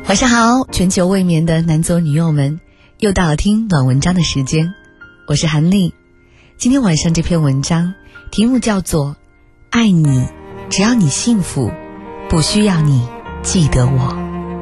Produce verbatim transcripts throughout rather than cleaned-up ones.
晚上好，全球未眠的男左女右们，又到了听暖文章的时间，我是韩丽。今天晚上这篇文章题目叫做爱你，只要你幸福，不需要你记得我。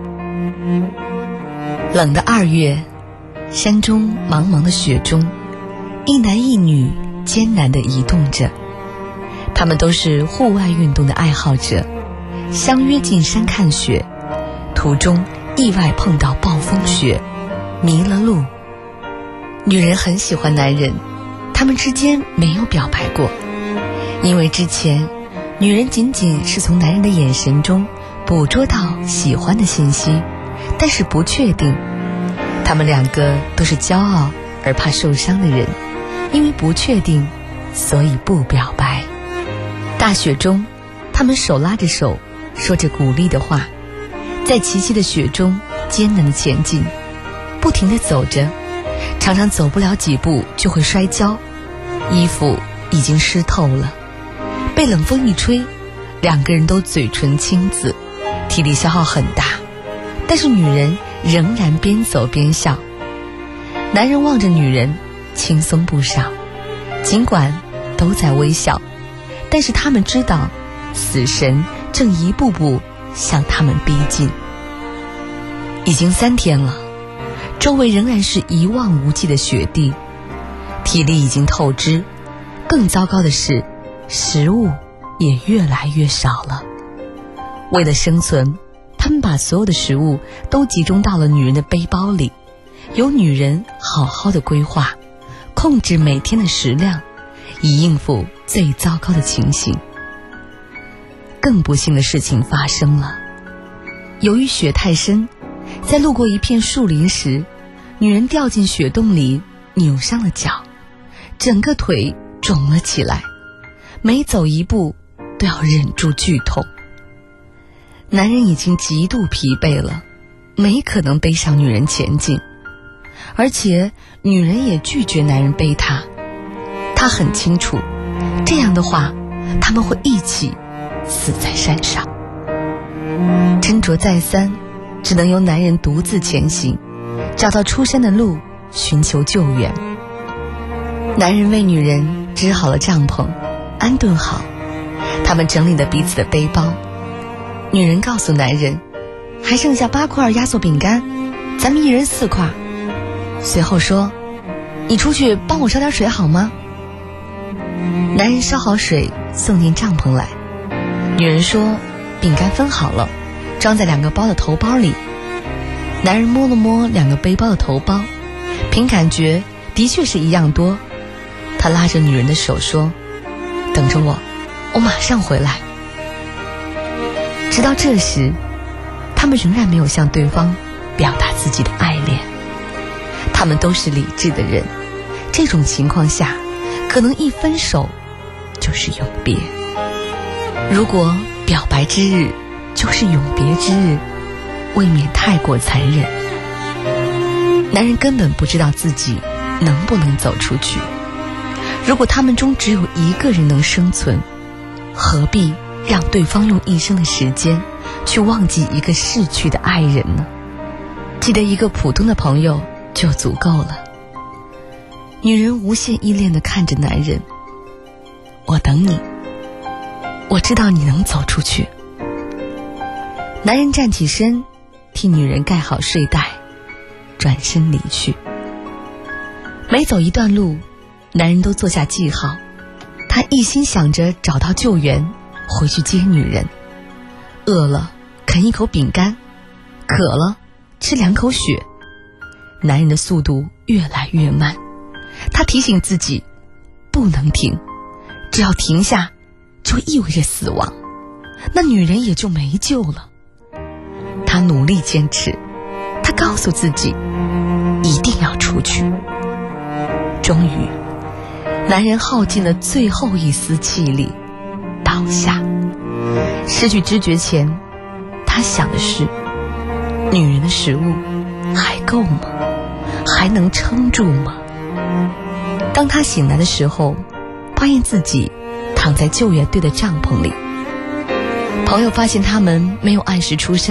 冷的二月，山中茫茫的雪中，一男一女艰难地移动着，他们都是户外运动的爱好者，相约进山看雪，途中意外碰到暴风雪，迷了路。女人很喜欢男人，他们之间没有表白过，因为之前女人仅仅是从男人的眼神中捕捉到喜欢的信息，但是不确定。他们两个都是骄傲而怕受伤的人，因为不确定，所以不表白。大雪中，他们手拉着手，说着鼓励的话，在齐齐的雪中艰难地前进，不停地走着，常常走不了几步就会摔跤，衣服已经湿透了，被冷风一吹，两个人都嘴唇青紫，体力消耗很大，但是女人仍然边走边笑。男人望着女人轻松不少，尽管都在微笑，但是他们知道死神正一步步向他们逼近。已经三天了，周围仍然是一望无际的雪地，体力已经透支，更糟糕的是食物也越来越少了。为了生存，他们把所有的食物都集中到了女人的背包里，由女人好好的规划，控制每天的食量，以应付最糟糕的情形。更不幸的事情发生了，由于雪太深，在路过一片树林时，女人掉进雪洞里，扭伤了脚，整个腿肿了起来，每走一步都要忍住剧痛。男人已经极度疲惫了，没可能背上女人前进，而且女人也拒绝男人背她。她很清楚，这样的话他们会一起死在山上。斟酌再三，只能由男人独自前行，找到出山的路，寻求救援。男人为女人支好了帐篷，安顿好，他们整理了彼此的背包。女人告诉男人，还剩下八块压缩饼干，咱们一人四块。随后说，你出去帮我烧点水好吗？男人烧好水送进帐篷来。女人说，饼干分好了，装在两个包的头包里。男人摸了摸两个背包的头包，凭感觉的确是一样多。他拉着女人的手说，等着我，我马上回来。直到这时，他们仍然没有向对方表达自己的爱恋。他们都是理智的人，这种情况下，可能一分手就是永别。如果表白之日就是永别之日，未免太过残忍。男人根本不知道自己能不能走出去。如果他们中只有一个人能生存，何必让对方用一生的时间去忘记一个逝去的爱人呢？记得一个普通的朋友就足够了。女人无限依恋地看着男人，我等你，我知道你能走出去。男人站起身，替女人盖好睡袋，转身离去。每走一段路，男人都做下记号，他一心想着找到救援，回去接女人。饿了啃一口饼干，渴了吃两口雪。男人的速度越来越慢，他提醒自己不能停，只要停下就意味着死亡，那女人也就没救了。他努力坚持，他告诉自己一定要出去。终于，男人耗尽了最后一丝气力，倒下。失去知觉前，他想的是，女人的食物还够吗？还能撑住吗？当他醒来的时候，发现自己躺在救援队的帐篷里。朋友发现他们没有按时出山，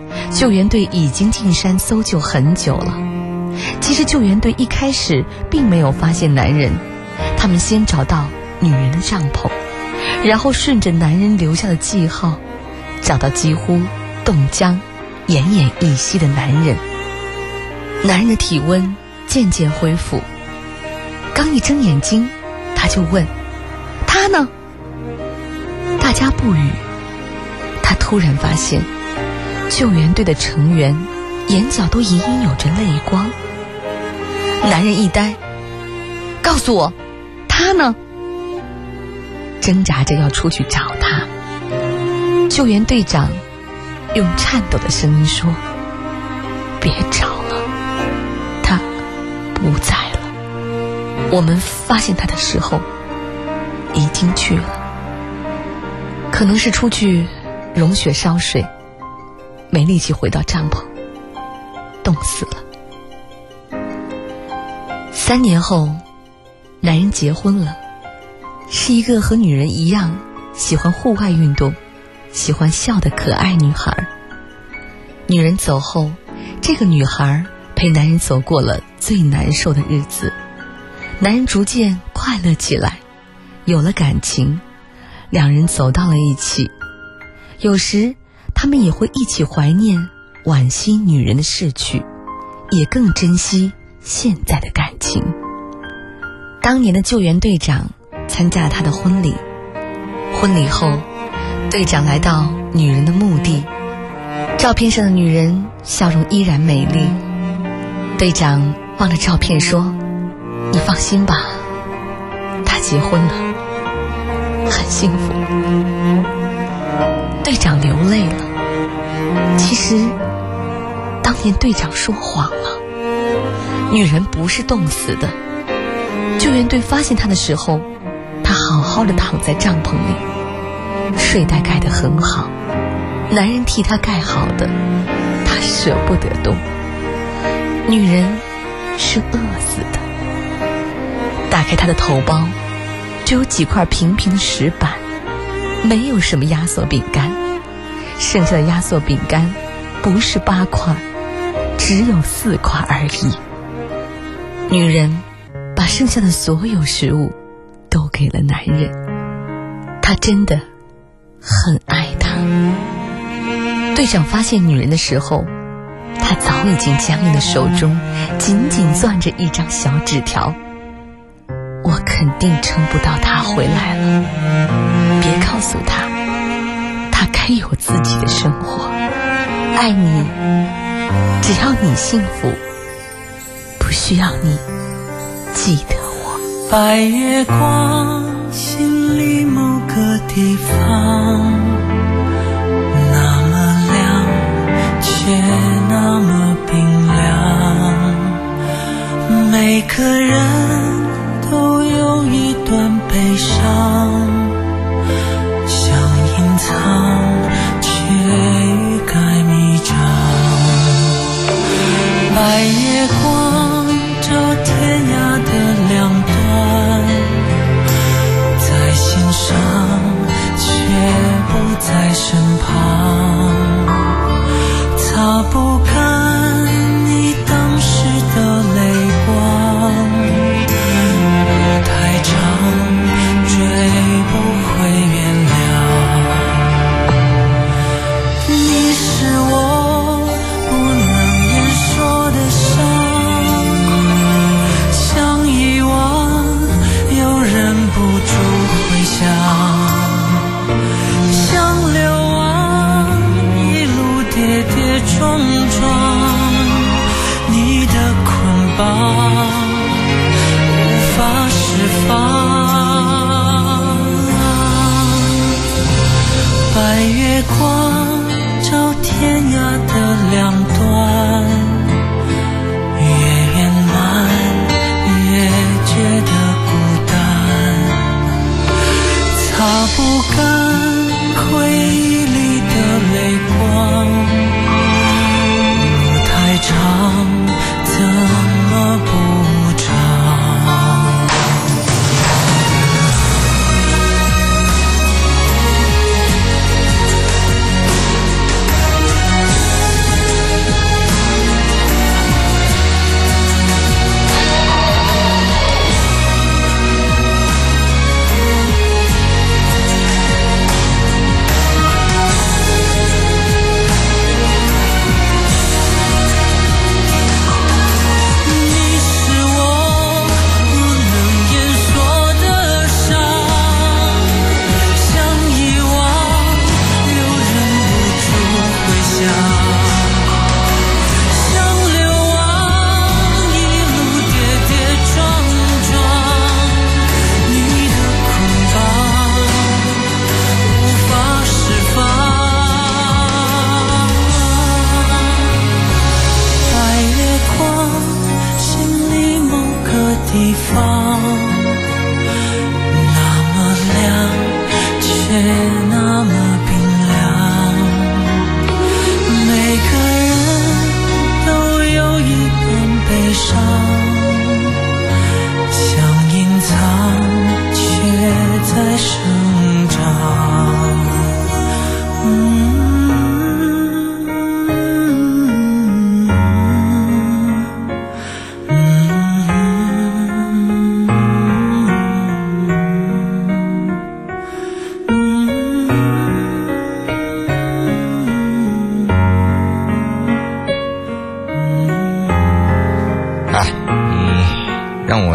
救援队已经进山搜救很久了。其实救援队一开始并没有发现男人，他们先找到女人的帐篷，然后顺着男人留下的记号，找到几乎冻僵、奄奄一息的男人。男人的体温渐渐恢复，刚一睁眼睛，他就问：他呢？大家不语。他突然发现救援队的成员眼角都隐隐有着泪光。男人一呆，告诉我，他呢？挣扎着要出去找他。救援队长用颤抖的声音说：别找了，他不在了。我们发现他的时候已经去了，可能是出去融雪烧水，没力气回到帐篷，冻死了。三年后，男人结婚了，是一个和女人一样喜欢户外运动、喜欢笑的可爱女孩。女人走后，这个女孩陪男人走过了最难受的日子。男人逐渐快乐起来，有了感情，两人走到了一起。有时他们也会一起怀念、惋惜女人的逝去，也更珍惜现在的感情。当年的救援队长参加了他的婚礼，婚礼后，队长来到女人的墓地，照片上的女人笑容依然美丽。队长望着照片说：你放心吧，她结婚了，很幸福。队长流泪了。其实当年队长说谎了，女人不是冻死的。救援队发现她的时候，她好好的躺在帐篷里，睡袋盖得很好，男人替她盖好的，她舍不得动。女人是饿死的。打开她的头包，就有几块平平的石板，没有什么压缩饼干。剩下的压缩饼干不是八块，只有四块而已。女人把剩下的所有食物都给了男人，她真的很爱他。队长发现女人的时候，他早已经僵硬的手中紧紧攥着一张小纸条：我肯定撑不到他回来了，别告诉他，他该有自己的生活。爱你，只要你幸福，不需要你记得我。 白月光，心里某个地方，那么亮，却那么冰凉。每个人都有一段悲伤，想隐藏，却欲盖弥彰。白月光照天涯的两端，在心上，却不在身旁。擦不干你当时的泪光，路太长，追不回原谅。你是我不能言说的伤，想遗忘又忍不住回想，像流亡一路跌跌撞撞，你的捆绑无法释放。白月光照天涯的两端，越圆满越觉得孤单，擦不干回忆里的泪光，路太长，怎么不长？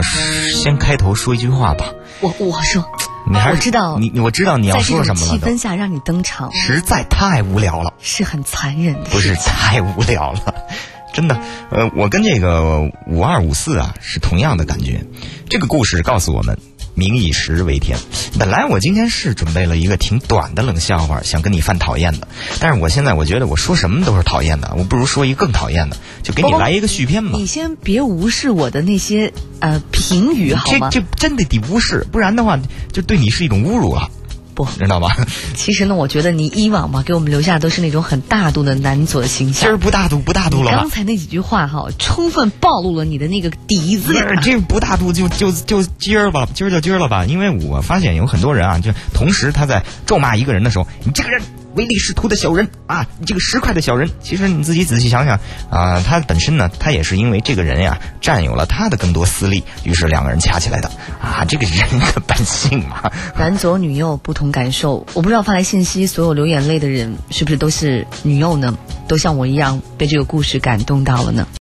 先开头说一句话吧。 我我说， 你还是我知道你我知道你要说什么了。 在这种气氛下让你登场， 实在太无聊了， 是很残忍的。 不是太无聊了，真的。呃，我跟这个五二五四啊是同样的感觉。这个故事告诉我们，民以食为天。本来我今天是准备了一个挺短的冷笑话，想跟你犯讨厌的，但是我现在我觉得我说什么都是讨厌的，我不如说一个更讨厌的，就给你来一个续篇吧。 你先别无视我的那些呃评语好吗？ 这这真的得无视，不然的话就对你是一种侮辱了。 不知道吧？ 其实呢，我觉得你以往嘛，给我们留下都是那种很大度的男左形象。 今儿不大度，不大度了吧？ 刚才那几句话哈，充分暴露了你的那个底子呀。 这不大度就就就今儿吧，今儿就今儿了吧？因为我发现有很多人啊，就同时他在咒骂一个人的时候，你这个人唯利是图的小人啊，你这个十块的小人。其实你自己仔细想想啊，他本身呢，他也是因为这个人呀占有了他的更多私利，于是两个人掐起来的啊。这个人的本性嘛， 男左女右不同感受。我不知道发来信息所有流眼泪的人是不是都是女右呢？都像我一样被这个故事感动到了呢？